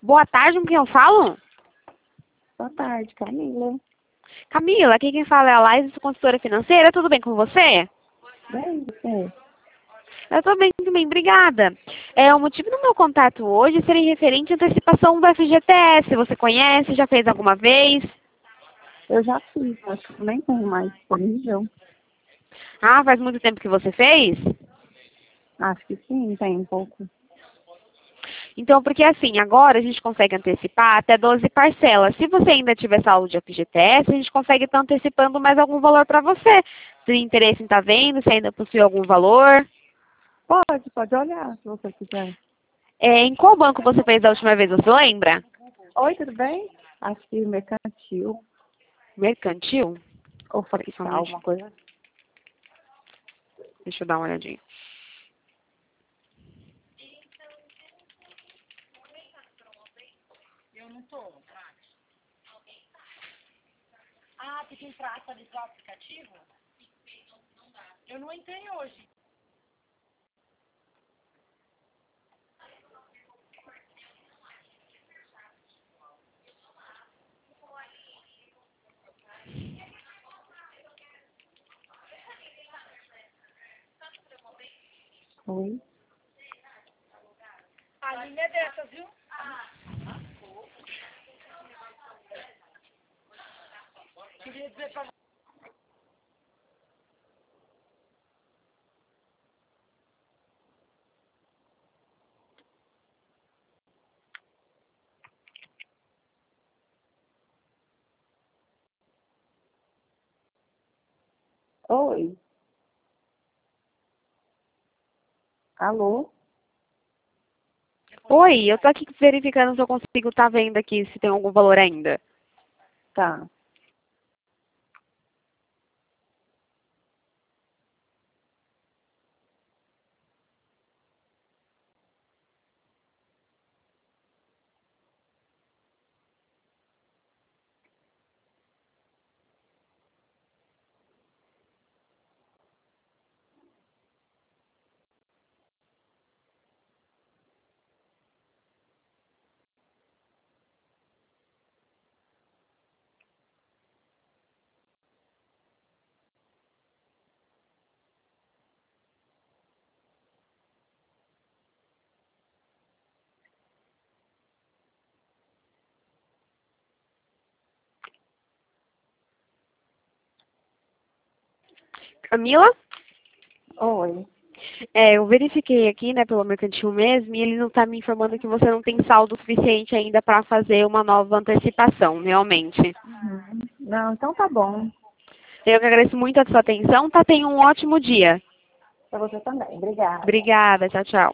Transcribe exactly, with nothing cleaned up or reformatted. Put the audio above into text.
Boa tarde, com quem eu falo? Boa tarde, Camila. Camila, aqui quem fala é a Laís, sou consultora financeira. Tudo bem com você? Bem, você? Eu tô bem também, obrigada. É, o motivo do meu contato hoje seria referente à antecipação do F G T S. Você conhece? Já fez alguma vez? Eu já fiz, acho que nem tenho mais disponível. Ah, faz muito tempo que você fez? Acho que sim, tem um pouco. Então, porque assim, agora a gente consegue antecipar até doze parcelas. Se você ainda tiver saldo de F G T S, a gente consegue estar antecipando mais algum valor para você. Se tem interesse em estar vendo, se ainda possui algum valor. Pode, pode olhar, se você quiser. É, em qual banco você fez da última vez, você lembra? Oi, tudo bem? Acho que mercantil Mercantil? ou Peraí, só um fractal, minutinho. alguma coisa. Deixa eu dar uma olhadinha. Ah, tem que entrar, atualizar o aplicativo? Eu não entrei hoje. Oi. A linha é dessa, viu? Queria dizer pra Oi. Alô? Oi, eu tô aqui verificando se eu consigo estar vendo aqui se tem algum valor ainda. Tá. Camila? Oi. É, eu verifiquei aqui, né, pelo mercantil mesmo, e ele não está me informando que você não tem saldo suficiente ainda para fazer uma nova antecipação, realmente. Uhum. Não, então tá bom. Eu que agradeço muito a sua atenção, tá? Tenha um ótimo dia. Pra você também. Obrigada. Obrigada, tchau, tchau.